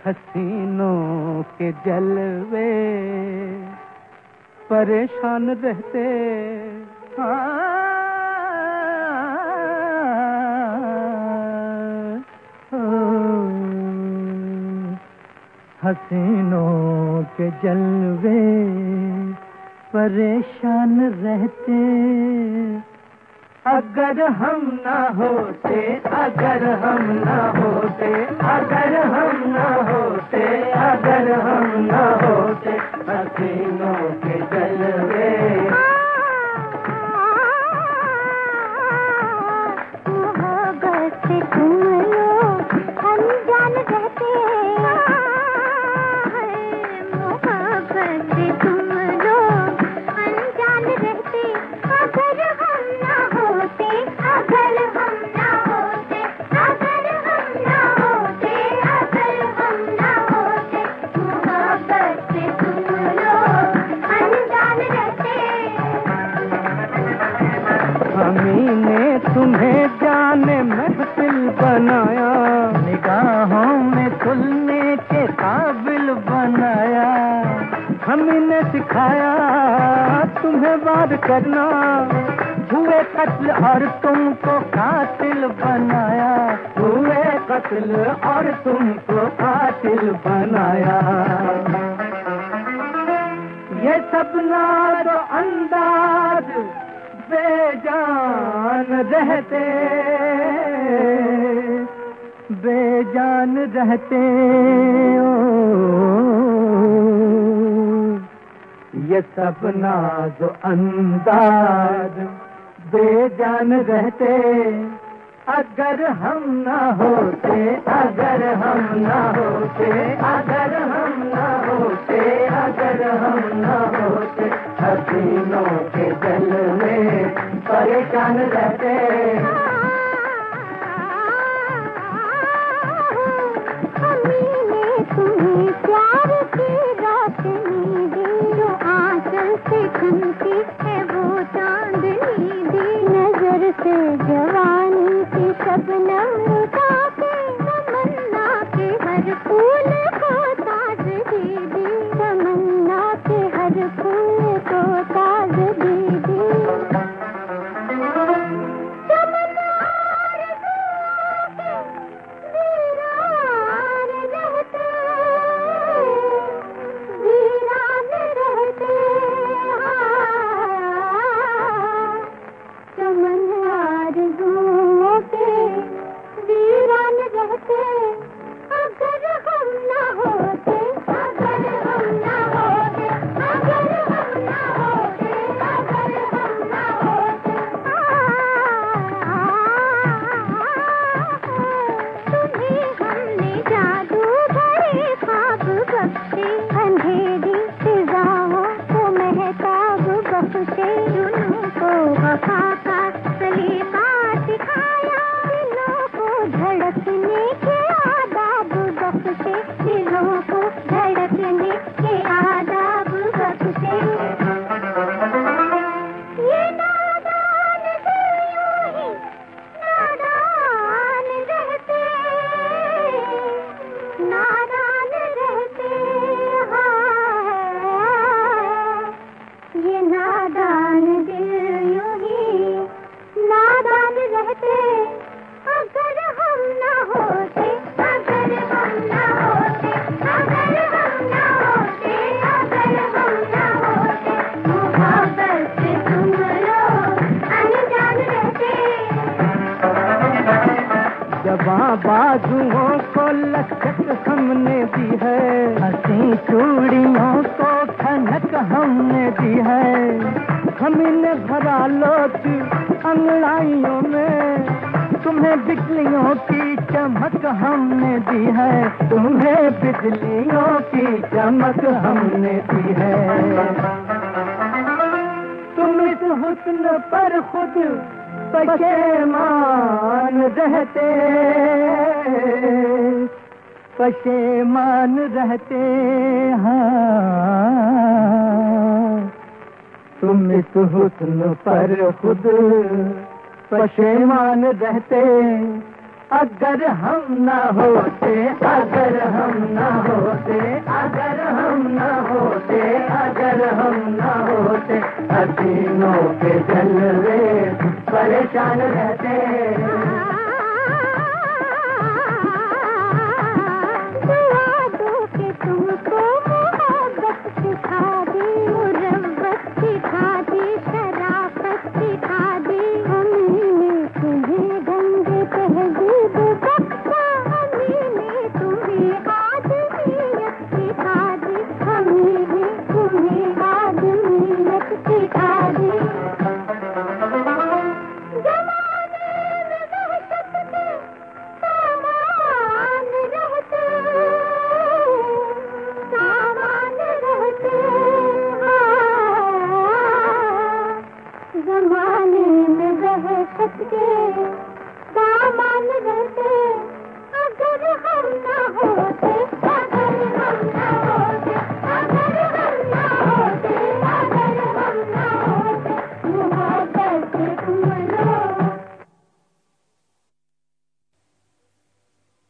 हसीनों के जलवे परेशान रहते। हसीनों के जलवे परेशान रहते। अगर हम ना होते, अगर हम ना होते, अगर हम ना होते, अगर हम ना होते, हसीनों के जलवे। मोहब्बत से तुम लोग अनजान रहते। मोहब्बत से तुम लोग अनजान रहते। अगर हम ना होते, अगर हम ना होते, अगर हम ना होते, अगर हम ना होते, मोहब्बत से तुम लोग अनजान रहते। हमी ने तुम्हें जाने महफिल बनाया, निगाहों में तुलने के काबिल बनाया। हमी ने सिखाया तुम्हें वार करना, हुए कत्ल और तुमको कातिल बनाया। हुए कत्ल और तुमको कातिल बनाया। ये सपना तो अंदाज बेजान रहते, बेजान रहते। ये सपना जो अंदाज बेजान रहते। अगर हम ना होते, अगर हम ना होते, अगर हम ना होते, अगर हम ना होते, हसीनों के जलवे परेशान रहते। हमें तुम्हें प्यार की रोशनी दी, जो आंचल से खनती है वो चांदनी दी। नजर से जवानी की शबनम लुटा के, तमन्ना के हर फूल को ताजगी दी। तमन्ना के हर फूल को ताजगी दी। बाजुओं को लचक हमने दी है, हंसी चूड़ियों को खनक हमने दी है। हमने भरा लोट अंगड़ाइयों में, तुम्हें बिजलियों की चमक हमने दी है। तुम्हें बिजलियों की चमक हमने दी है। तुम इस हुस्न पर खुद पशेमान रहते, पशेमान रहते। हाँ, तुम इस हुस्न पर खुद पशेमान रहते। अगर हम न होते, अगर हम न होते, अगर हम न होते, अगर हम न होते, हसीनों के जलवे परेशान रहते।